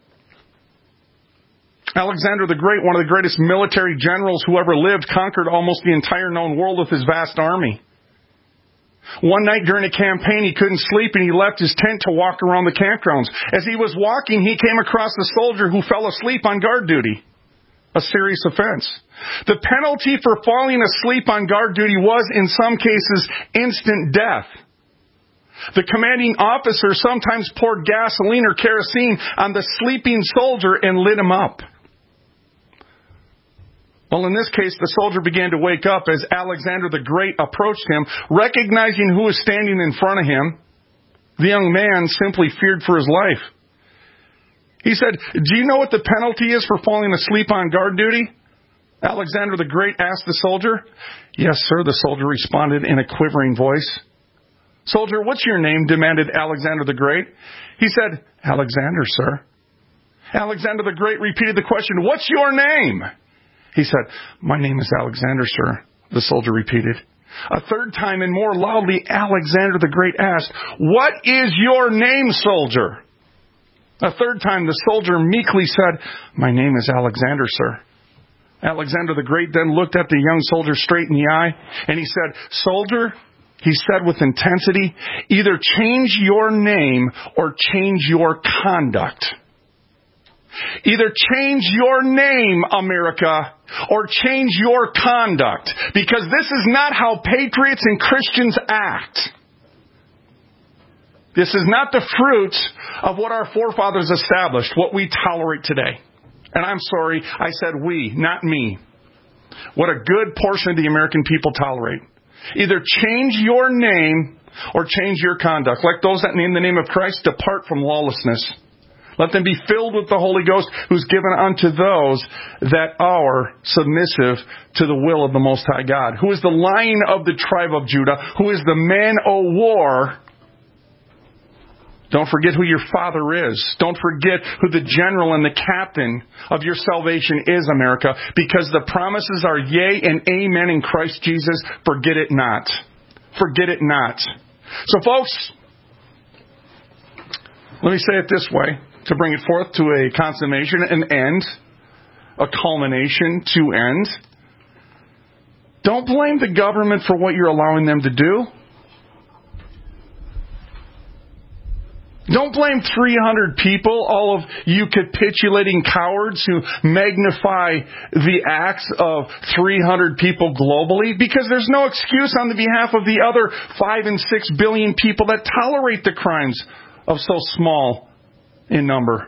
Alexander the Great, one of the greatest military generals who ever lived, conquered almost the entire known world with his vast army. One night during a campaign, he couldn't sleep and he left his tent to walk around the campgrounds. As he was walking, he came across a soldier who fell asleep on guard duty. A serious offense. The penalty for falling asleep on guard duty was, in some cases, instant death. The commanding officer sometimes poured gasoline or kerosene on the sleeping soldier and lit him up. Well, in this case, the soldier began to wake up as Alexander the Great approached him. Recognizing who was standing in front of him, the young man simply feared for his life. He said, "Do you know what the penalty is for falling asleep on guard duty?" Alexander the Great asked the soldier. "Yes, sir," the soldier responded in a quivering voice. "Soldier, what's your name?" demanded Alexander the Great. He said, "Alexander, sir." Alexander the Great repeated the question, "What's your name?" He said, "My name is Alexander, sir," the soldier repeated. A third time and more loudly, Alexander the Great asked, "What is your name, soldier?" A third time, the soldier meekly said, "My name is Alexander, sir." Alexander the Great then looked at the young soldier straight in the eye, and he said, "Soldier," he said with intensity, "either change your name or change your conduct. Either change your name, America, or change your conduct, because this is not how patriots and Christians act. This is not the fruit of what our forefathers established, what we tolerate today." And I'm sorry, I said we, not me. What a good portion of the American people tolerate. Either change your name or change your conduct. Like those that name the name of Christ, depart from lawlessness. Let them be filled with the Holy Ghost, who's given unto those that are submissive to the will of the Most High God, who is the Lion of the tribe of Judah, who is the man o' war. Don't forget who your father is. Don't forget who the general and the captain of your salvation is, America, because the promises are yea and amen in Christ Jesus. Forget it not. Forget it not. So, folks, let me say it this way, to bring it forth to a consummation, an end, a culmination, to end. Don't blame the government for what you're allowing them to do. Don't blame three hundred people, all of you capitulating cowards who magnify the acts of three hundred people globally, because there's no excuse on the behalf of the other five and six billion people that tolerate the crimes of so small in number.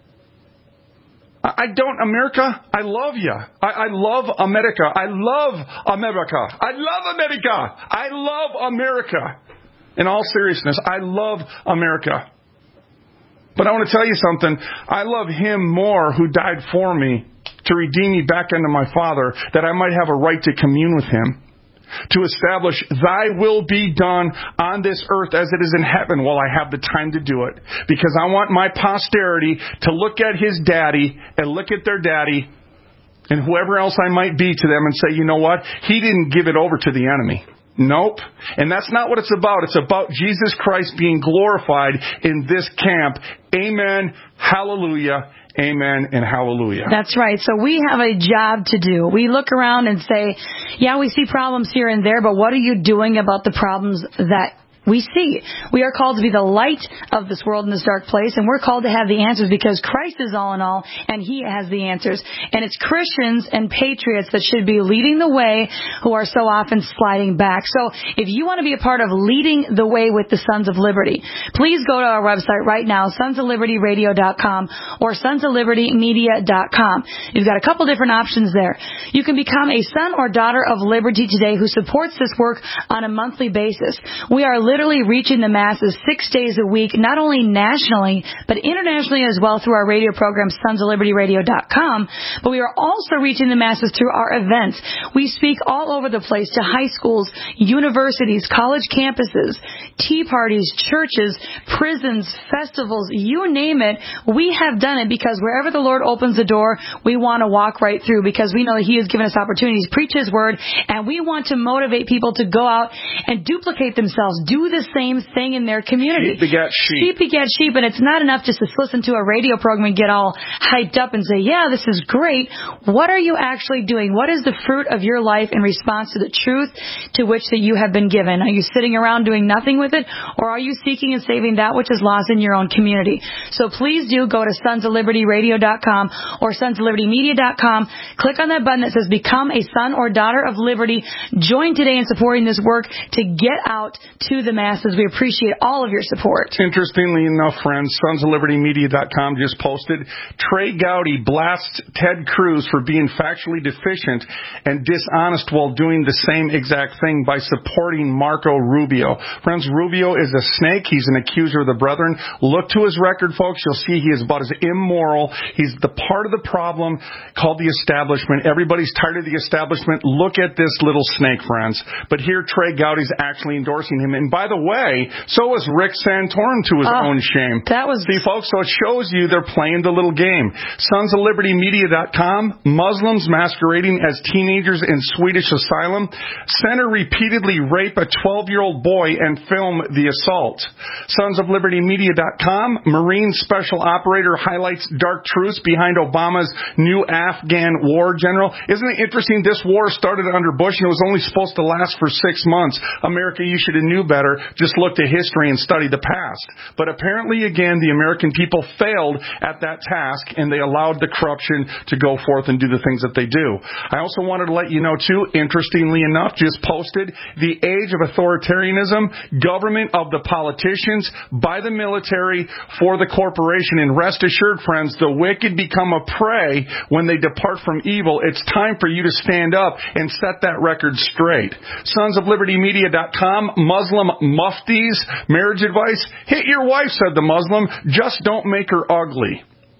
I don't, America, I love you. I, I love America. I love America. I love America. I love America. In all seriousness, I love America. But I want to tell you something. I love Him more who died for me to redeem me back unto my Father, that I might have a right to commune with Him, to establish Thy will be done on this earth as it is in heaven while I have the time to do it. Because I want my posterity to look at his daddy and look at their daddy and whoever else I might be to them and say, you know what? He didn't give it over to the enemy. Nope. And that's not what it's about. It's about Jesus Christ being glorified in this camp. Amen. Hallelujah. Amen and hallelujah. That's right. So we have a job to do. We look around and say, yeah, we see problems here and there, but what are you doing about the problems that we see? We are called to be the light of this world in this dark place, and we're called to have the answers because Christ is all in all, and He has the answers. And it's Christians and patriots that should be leading the way who are so often sliding back. So if you want to be a part of leading the way with the Sons of Liberty, please go to our website right now, sons of liberty radio dot com or sons of liberty media dot com. You've got a couple different options there. You can become a son or daughter of liberty today who supports this work on a monthly basis. We are literally reaching the masses six days a week, not only nationally, but internationally as well through our radio program, sons of liberty radio dot com. But we are also reaching the masses through our events. We speak all over the place to high schools, universities, college campuses, tea parties, churches, prisons, festivals, you name it. We have done it because wherever the Lord opens the door, we want to walk right through because we know that He has given us opportunities to preach His word, and we want to motivate people to go out and duplicate themselves, do the same thing in their community. Sheep beget sheep. Sheep beget sheep, and it's not enough just to listen to a radio program and get all hyped up and say, yeah, this is great. What are you actually doing? What is the fruit of your life in response to the truth to which that you have been given? Are you sitting around doing nothing with it, or are you seeking and saving that which is lost in your own community? So please do go to sons of liberty radio dot com or sons of liberty media dot com. Click on that button that says Become a Son or Daughter of Liberty. Join today in supporting this work to get out to the masses. We appreciate all of your support. Interestingly enough, friends, sons of liberty media dot com just posted, Trey Gowdy blasts Ted Cruz for being factually deficient and dishonest while doing the same exact thing by supporting Marco Rubio. Friends, Rubio is a snake. He's an accuser of the brethren. Look to his record, folks. You'll see he is about as immoral. He's the part of the problem called the establishment. Everybody's tired of the establishment. Look at this little snake, friends. But here, Trey Gowdy's actually endorsing him. And by the way, so was Rick Santorum to his oh, own shame. That was... See, folks, so it shows you they're playing the little game. sons of liberty media dot com, Muslims masquerading as teenagers in Swedish asylum. Center repeatedly rape a twelve-year-old boy and film the assault. sons of liberty media dot com, Marine Special Operator highlights dark truths behind Obama's new Afghan war general. Isn't it interesting? This war started under Bush and it was only supposed to last for six months. America, you should have knew better. Just look to history and study the past. But apparently, again, the American people failed at that task and they allowed the corruption to go forth and do the things that they do. I also wanted to let you know, too, interestingly enough, just posted, the age of authoritarianism, government of the politicians, by the military, for the corporation. And rest assured, friends, the wicked become a prey when they depart from evil. It's time for you to stand up and set that record straight. sons of liberty media dot com, Muslim muftis, marriage advice. Hit your wife, said the Muslim. Just don't make her ugly.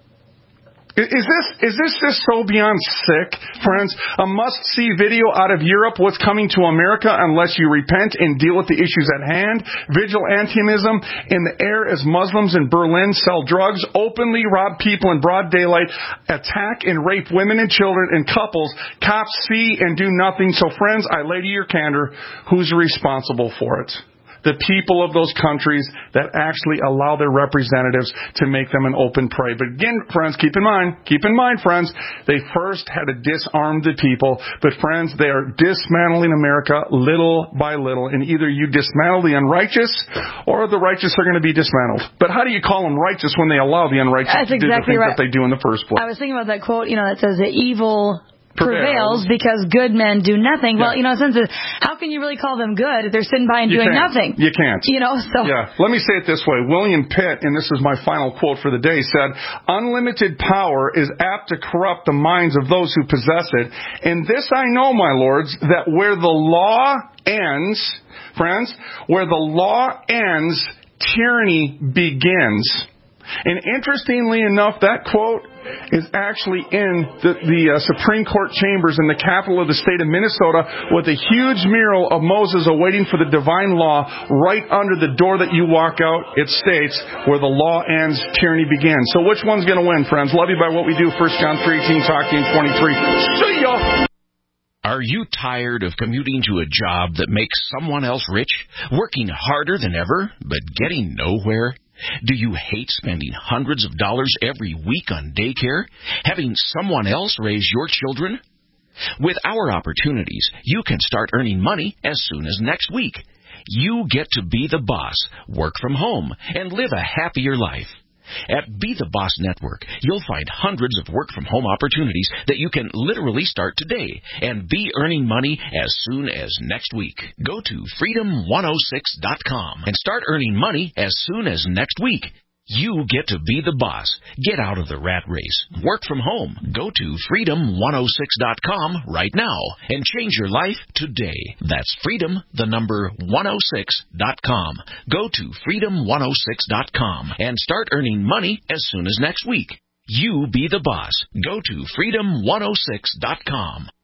Is this is this just so beyond sick, friends? A must-see video out of Europe, what's coming to America unless you repent and deal with the issues at hand. Vigilantism in the air as Muslims in Berlin sell drugs, openly rob people in broad daylight, attack and rape women and children and couples. Cops see and do nothing. So, friends, I lay to your candor, who's responsible for it? The people of those countries that actually allow their representatives to make them an open prey. But again, friends, keep in mind, keep in mind, friends, they first had to disarm the people. But friends, they are dismantling America little by little. And either you dismantle the unrighteous or the righteous are going to be dismantled. But how do you call them righteous when they allow the unrighteous That's to do exactly the things right. that they do in the first place? I was thinking about that quote, you know, that says the evil prevails, Prevails. because good men do nothing. Yeah. Well, you know, since it, how can you really call them good if they're sitting by and You doing can't. nothing? You can't. You know, so. Yeah. Let me say it this way. William Pitt, and this is my final quote for the day, said, unlimited power is apt to corrupt the minds of those who possess it. And this I know, my lords, that where the law ends, friends, where the law ends, tyranny begins. And interestingly enough, that quote is actually in the, the uh, Supreme Court chambers in the capital of the state of Minnesota with a huge mural of Moses awaiting for the divine law right under the door that you walk out. It states, where the law ends, tyranny begins. So which one's going to win, friends? Love you by what we do. First John three eighteen, talk to you in twenty-three. See ya! Are you tired of commuting to a job that makes someone else rich, working harder than ever, but getting nowhere? Do you hate spending hundreds of dollars every week on daycare, having someone else raise your children? With our opportunities, you can start earning money as soon as next week. You get to be the boss, work from home, and live a happier life. At Be the Boss Network, you'll find hundreds of work-from-home opportunities that you can literally start today and be earning money as soon as next week. Go to freedom one oh six dot com and start earning money as soon as next week. You get to be the boss. Get out of the rat race. Work from home. Go to freedom one oh six dot com right now and change your life today. That's freedom, the number one oh six dot com. Go to freedom one oh six dot com and start earning money as soon as next week. You be the boss. Go to freedom one oh six dot com.